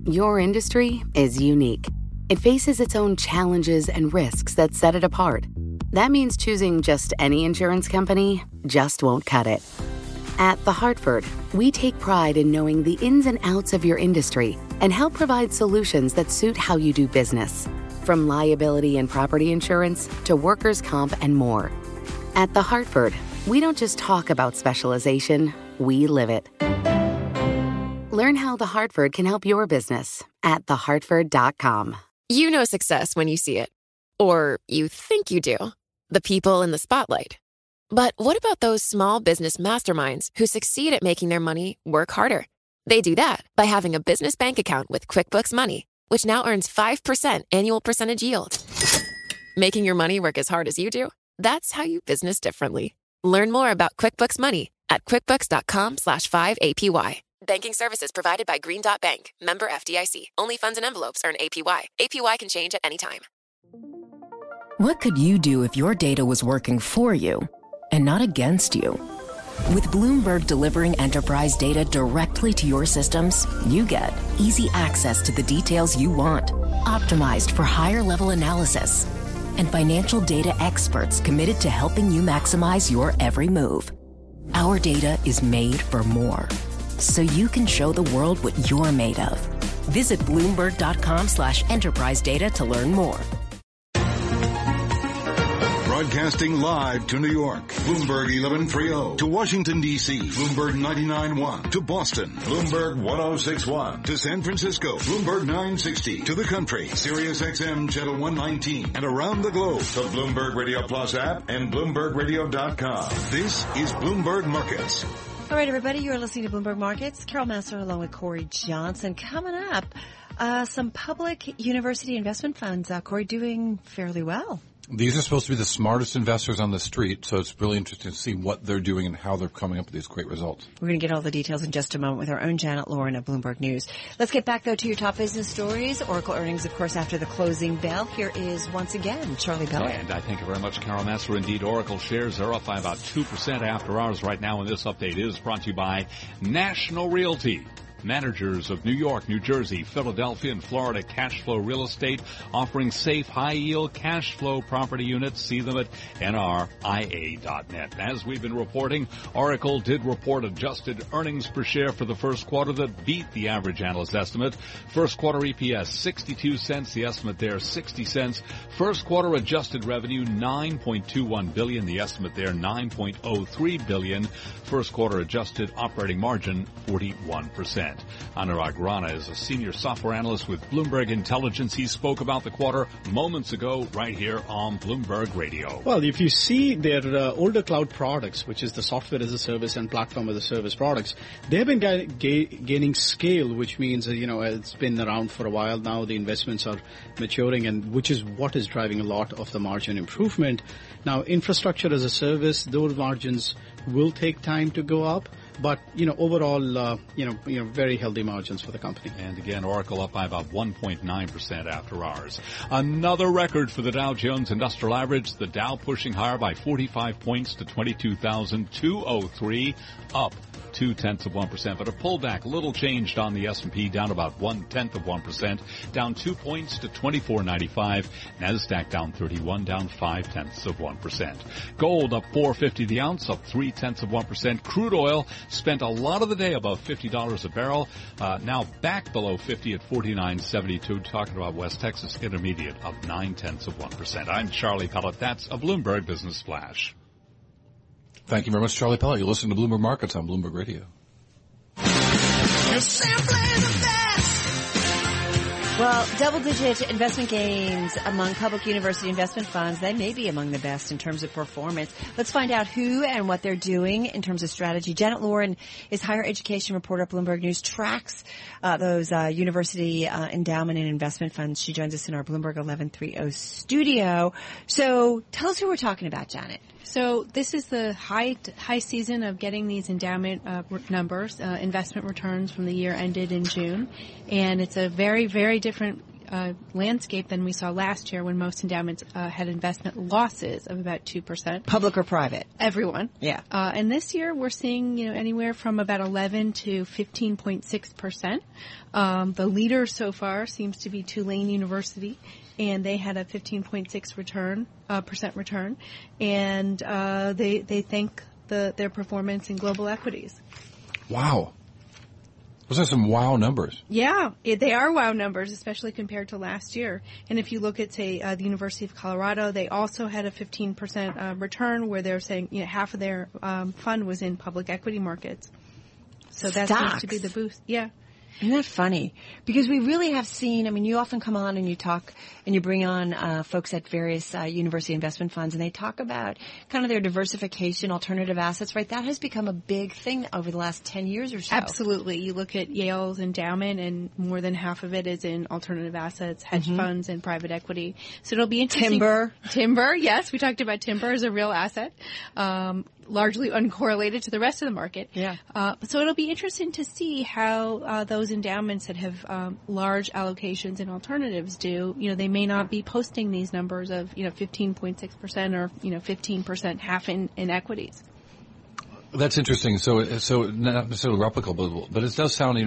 Your industry is unique. It faces its own challenges and risks that set it apart. That means choosing just any insurance company just won't cut it. At The Hartford, we take pride in knowing the ins and outs of your industry and help provide solutions that suit how you do business. From liability and property insurance to workers' comp and more. At The Hartford, we don't just talk about specialization, we live it. Learn how The Hartford can help your business at thehartford.com. You know success when you see it. Or you think you do. The people in the spotlight. But what about those small business masterminds who succeed at making their money work harder? They do that by having a business bank account with QuickBooks Money, which now earns 5% annual percentage yield. Making your money work as hard as you do? That's how you business differently. Learn more about QuickBooks Money at quickbooks.com/5APY. Banking services provided by Green Dot Bank. Member FDIC. Only funds and envelopes earn APY. APY can change at any time. What could you do if your data was working for you and not against you? With Bloomberg delivering enterprise data directly to your systems, you get easy access to the details you want, optimized for higher-level analysis, and financial data experts committed to helping you maximize your every move. Our data is made for more, so you can show the world what you're made of. Visit Bloomberg.com/enterprise data to learn more. Broadcasting live to New York, Bloomberg 1130. To Washington, D.C., Bloomberg 99.1. To Boston, Bloomberg 106.1. To San Francisco, Bloomberg 960. To the country, Sirius XM Channel 119. And around the globe, the Bloomberg Radio Plus app and BloombergRadio.com. This is Bloomberg Markets. All right, everybody, you're listening to Bloomberg Markets. Carol Massar along with Corey Johnson. Coming up, some public university investment funds. Corey, doing fairly well. These are supposed to be the smartest investors on the street, so it's really interesting to see what they're doing and how they're coming up with these great results. We're going to get all the details in just a moment with our own Janet Lauren of Bloomberg News. Let's get back, though, to your top business stories. Oracle earnings, of course, after the closing bell. Here is, once again, Charlie Bell. And I thank you very much, Carol Massar. Indeed, Oracle shares are up by about 2% after hours right now, and this update is brought to you by National Realty. Managers of New York, New Jersey, Philadelphia, and Florida cash flow real estate offering safe, high-yield cash flow property units. See them at nria.net. As we've been reporting, Oracle did report adjusted earnings per share for the first quarter that beat the average analyst estimate. First quarter EPS, 62 cents. The estimate there, 60 cents. First quarter adjusted revenue, $9.21 billion. The estimate there, $9.03 billion. First quarter adjusted operating margin, 41%. Anurag Rana is a senior software analyst with Bloomberg Intelligence. He spoke about the quarter moments ago right here on Bloomberg Radio. Well, if you see their older cloud products, which is the software as a service and platform as a service products, they've been gaining scale, which means, it's been around for a while now. The investments are maturing, and which is what is driving a lot of the margin improvement. Now, infrastructure as a service, those margins will take time to go up. But, overall, very healthy margins for the company. And again, Oracle up by about 1.9% after hours. Another record for the Dow Jones Industrial Average. The Dow pushing higher by 45 points to 22,203, up 0.2%, but a pullback, little changed on the S&P, down about 0.1%, down 2 points to 24.95. Nasdaq down 31, down 0.5%. Gold up $4.50 the ounce, up 0.3%. Crude oil spent a lot of the day above $50 a barrel, now back below 50 at 49.72. Talking about West Texas Intermediate up 0.9%. I'm Charlie Pellet. That's a Bloomberg Business Flash. Thank you very much, Charlie Pellet. You listen to Bloomberg Markets on Bloomberg Radio. Well, double-digit investment gains among public university investment funds. They may be among the best in terms of performance. Let's find out who and what they're doing in terms of strategy. Janet Lauren is higher education reporter at Bloomberg News, tracks those university endowment and investment funds. She joins us in our Bloomberg 1130 studio. So tell us who we're talking about, Janet. So this is the high season of getting these endowment numbers, investment returns from the year ended in June. And it's a very, very different landscape than we saw last year when most endowments had investment losses of about 2%. Public or private? Everyone. Yeah. And this year we're seeing, anywhere from about 11 to 15.6%. The leader so far seems to be Tulane University, and they had a 15.6% return, and they thank their performance in global equities. Wow. Those are some wow numbers. Yeah, they are wow numbers, especially compared to last year. And if you look at, say, the University of Colorado, they also had a 15% return, where they're saying half of their fund was in public equity markets. So that seems to be the boost. Yeah. Isn't that funny? Because we really have seen, you often come on and you talk and you bring on folks at various university investment funds, and they talk about kind of their diversification, alternative assets, right? That has become a big thing over the last 10 years or so. Absolutely. You look at Yale's endowment, and more than half of it is in alternative assets, hedge funds, and private equity. So it'll be interesting. Timber, yes. We talked about timber as a real asset. Largely uncorrelated to the rest of the market. Yeah. So it'll be interesting to see how those endowments that have large allocations in alternatives do. They may not be posting these numbers of 15.6% or 15%, half in equities. That's interesting. So not necessarily replicable, but it does sound,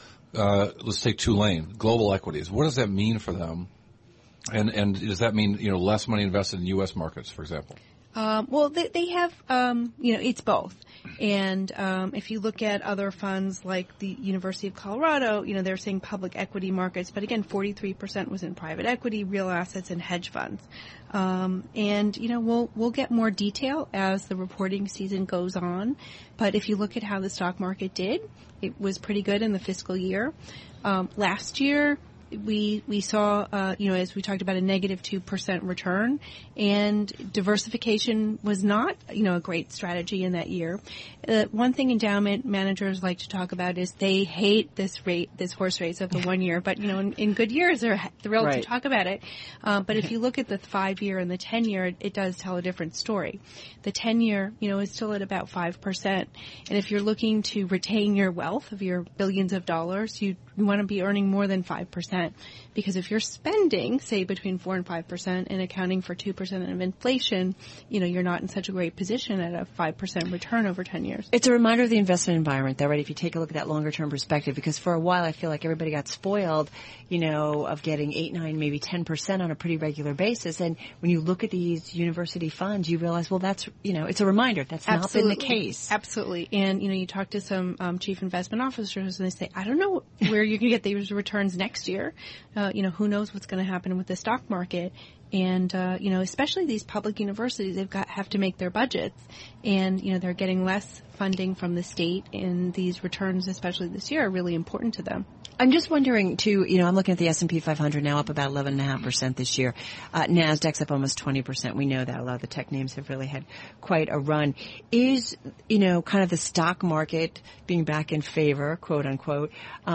let's take Tulane, global equities. What does that mean for them? And does that mean less money invested in U.S. markets, for example? Well, they have, it's both. And if you look at other funds like the University of Colorado, they're saying public equity markets, but again, 43% was in private equity, real assets, and hedge funds. And we'll get more detail as the reporting season goes on. But if you look at how the stock market did, it was pretty good in the fiscal year. Last year, we saw, as we talked about, a negative 2% return, and diversification was not, a great strategy in that year. One thing endowment managers like to talk about is they hate this horse race of the 1 year, but, in good years they're thrilled to talk about it. But if you look at the 5-year and the 10-year, it does tell a different story. The 10-year, is still at about 5%. And if you're looking to retain your wealth of your billions of dollars, you want to be earning more than 5%. Because if you're spending, say, between 4 and 5% and accounting for 2% of inflation, you're not in such a great position at a 5% return over 10 years. It's a reminder of the investment environment, though, right? If you take a look at that longer-term perspective, because for a while I feel like everybody got spoiled, of getting 8, 9, maybe 10% on a pretty regular basis. And when you look at these university funds, you realize, well, that's, it's a reminder. That's not been the case. Absolutely. And, you talk to some chief investment officers and they say, I don't know where you can get these returns next year. Who knows what's going to happen with the stock market. And, especially these public universities, have to make their budgets, and, they're getting less funding from the state, and these returns, especially this year, are really important to them. I'm just wondering, too, I'm looking at the S&P 500 now, up about 11.5% this year. NASDAQ's up almost 20%. We know that a lot of the tech names have really had quite a run. Is, kind of the stock market being back in favor, quote unquote,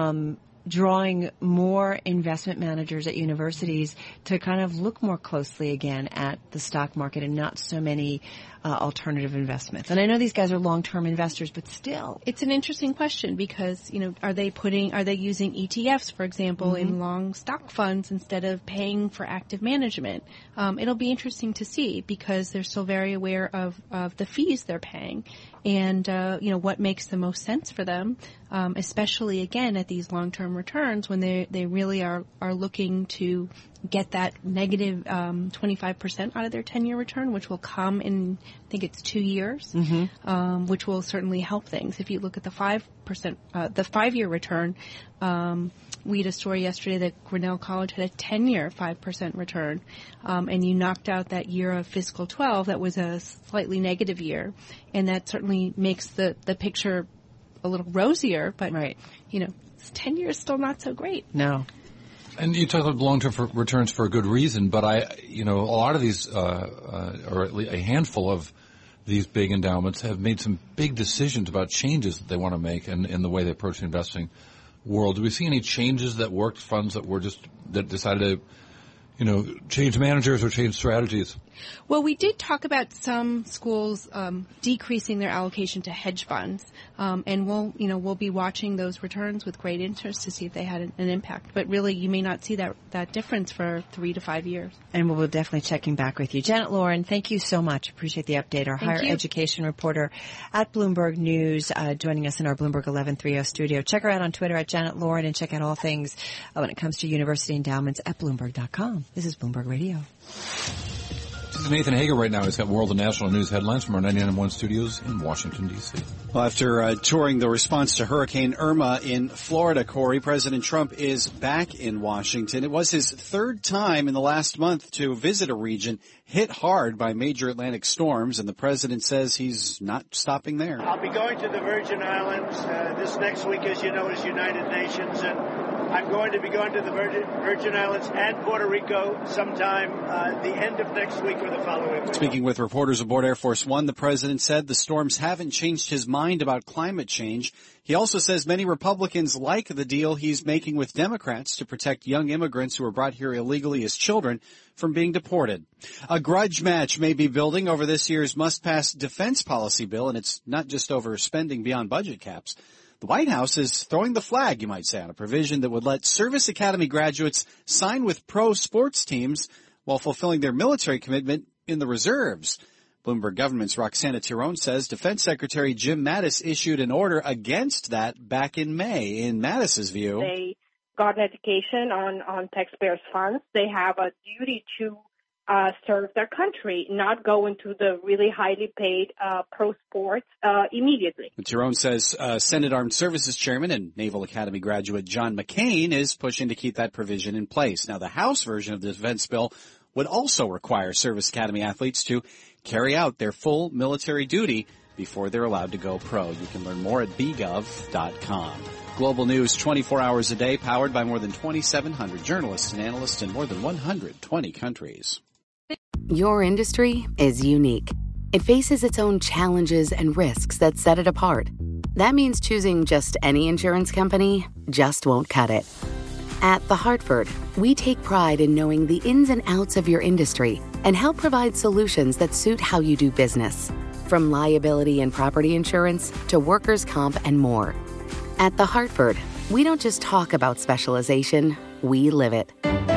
drawing more investment managers at universities to kind of look more closely again at the stock market and not so many alternative investments? And I know these guys are long-term investors, but still. It's an interesting question because, are they using ETFs, for example, in long stock funds instead of paying for active management? It'll be interesting to see because they're still very aware of the fees they're paying and, what makes the most sense for them, especially, again, at these long-term returns when they really are looking to get that negative 25% out of their 10-year return, which will come in, I think it's 2 years, which will certainly help things. If you look at the 5%, the 5-year return, we had a story yesterday that Grinnell College had a 10-year 5% return, and you knocked out that year of fiscal 12 that was a slightly negative year, and that certainly makes the picture a little rosier, but 10 years still not so great. No. And you talk about long-term returns for a good reason, but a lot of these, or at least a handful of these big endowments have made some big decisions about changes that they want to make in the way they approach the investing world. Do we see any changes that worked, funds that decided to, change managers or change strategies? Well, we did talk about some schools decreasing their allocation to hedge funds, and we'll be watching those returns with great interest to see if they had an impact. But really, you may not see that difference for 3 to 5 years. And we'll definitely checking back with you. Janet Lauren, thank you so much. Appreciate the update. Our higher education reporter at Bloomberg News, joining us in our Bloomberg 1130 studio. Check her out on Twitter at Janet Lauren, and check out all things when it comes to university endowments at Bloomberg.com. This is Bloomberg Radio. This is Nathan Hager right now. He's got world and national news headlines from our 99.1 studios in Washington, D.C. Well, after touring the response to Hurricane Irma in Florida, Corey, President Trump is back in Washington. It was his third time in the last month to visit a region hit hard by major Atlantic storms, and the president says he's not stopping there. I'll be going to the Virgin Islands this next week, as you know, is United Nations, and I'm going to be going to the Virgin Islands and Puerto Rico sometime the end of next week or the following week. Speaking with reporters aboard Air Force One, the president said the storms haven't changed his mind about climate change. He also says many Republicans like the deal he's making with Democrats to protect young immigrants who are brought here illegally as children from being deported. A grudge match may be building over this year's must-pass defense policy bill, and it's not just over spending beyond budget caps. The White House is throwing the flag, you might say, on a provision that would let Service Academy graduates sign with pro sports teams while fulfilling their military commitment in the reserves. Bloomberg Government's Roxana Tirone says Defense Secretary Jim Mattis issued an order against that back in May. In Mattis's view, they got an education on taxpayers' funds. They have a duty to serve their country, not go into the really highly paid pro sports immediately. Tirone says Senate Armed Services Chairman and Naval Academy graduate John McCain is pushing to keep that provision in place. Now, the House version of the defense bill would also require Service Academy athletes to carry out their full military duty before they're allowed to go pro. You can learn more at bgov.com. Global news 24 hours a day, powered by more than 2,700 journalists and analysts in more than 120 countries. Your industry is unique. It faces its own challenges and risks that set it apart. That means choosing just any insurance company just won't cut it. At The Hartford, we take pride in knowing the ins and outs of your industry and help provide solutions that suit how you do business. From liability and property insurance to workers' comp and more. At The Hartford, we don't just talk about specialization, we live it.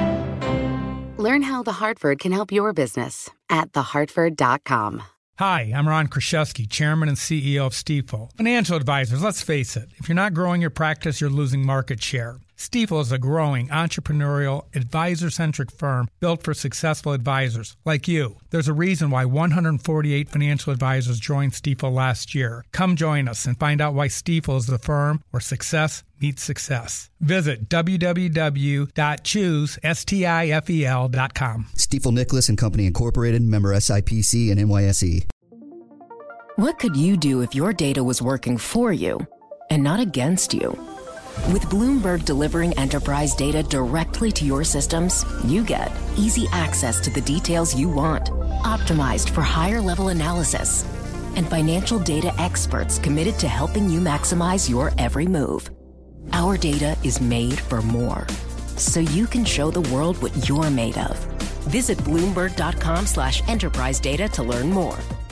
Learn how The Hartford can help your business at thehartford.com. Hi, I'm Ron Kraszewski, Chairman and CEO of Stifel. Financial advisors, let's face it, if you're not growing your practice, you're losing market share. Stifel is a growing, entrepreneurial, advisor-centric firm built for successful advisors like you. There's a reason why 148 financial advisors joined Stifel last year. Come join us and find out why Stifel is the firm where success meets success. Visit www.choosestifel.com. Stifel Nicholas and Company Incorporated, member SIPC and NYSE. What could you do if your data was working for you and not against you? With Bloomberg delivering enterprise data directly to your systems, you get easy access to the details you want, optimized for higher-level analysis, and financial data experts committed to helping you maximize your every move. Our data is made for more, so you can show the world what you're made of. Visit Bloomberg.com/enterprise data to learn more.